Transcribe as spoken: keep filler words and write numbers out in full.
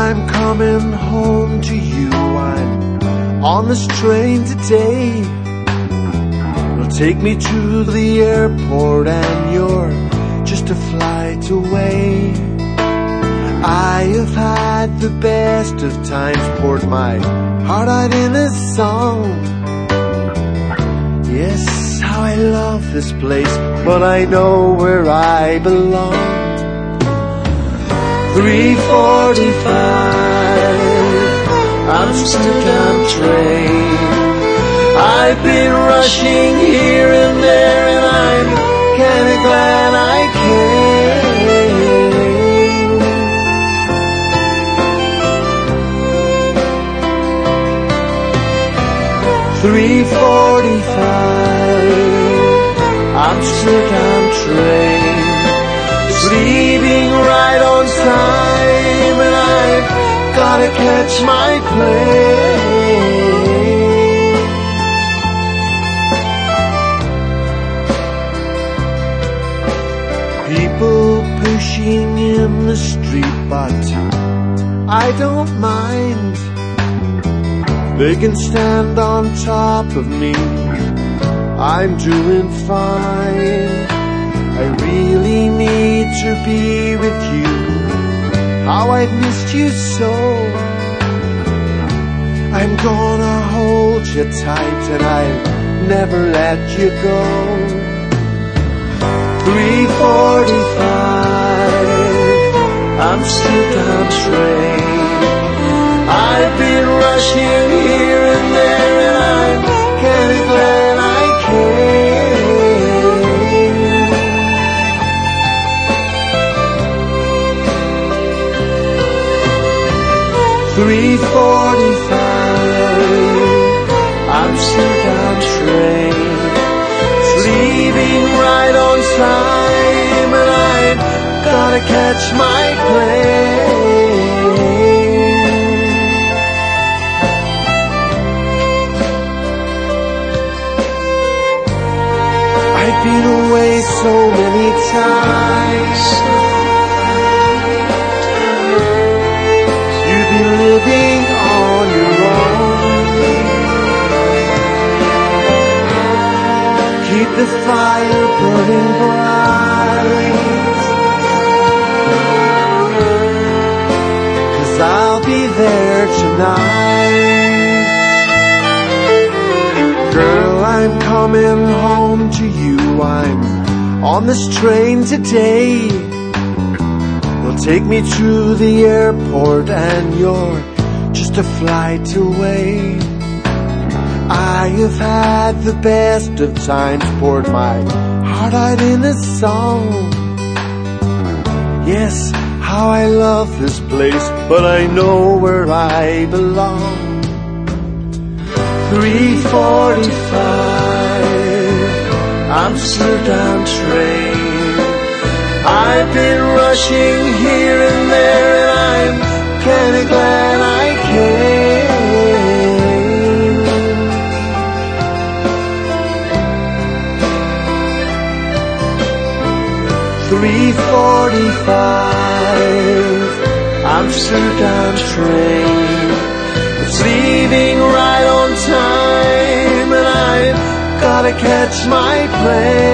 I'm coming home to you. I'm on this train today. It'll take me to the airport and you're just a flight away. I have had the best of times, poured my heart out in a song. Yes, how I love this place, but I know where I belong. three forty-five, I'm stuck on train. I've been rushing here and there and I'm kinda glad I came. three forty-five, I'm stuck on train. It's leaving right on time and I've gotta catch my plane. People pushing in the street, but I don't mind. They can stand on top of me, I'm doing fine. I really need to be with you. How I've missed you so. I'm gonna hold you tight and I'll never let you go. three forty-five, I'm stuck on train. I've been rushing here and there and I'm kinda glad I came. three forty-five, I'm stuck on train. It's leaving right on time and I've gotta catch my plane. I've been away so many times. You've been living on your own. Keep the fire burning bright, 'cause I'll be there tonight. Girl, I'm coming home to you. I'm on this train today. They'll take me to the airport and you're just a flight away. I have had the best of times, poured my heart out in a song. Yes, how I love this place, but I know where I belong. three forty-five, I'm stuck on train. I've been rushing here and there and I'm kinda glad I came. three forty-five, I'm stuck on train. It's leaving right on time and I've gotta catch my plane.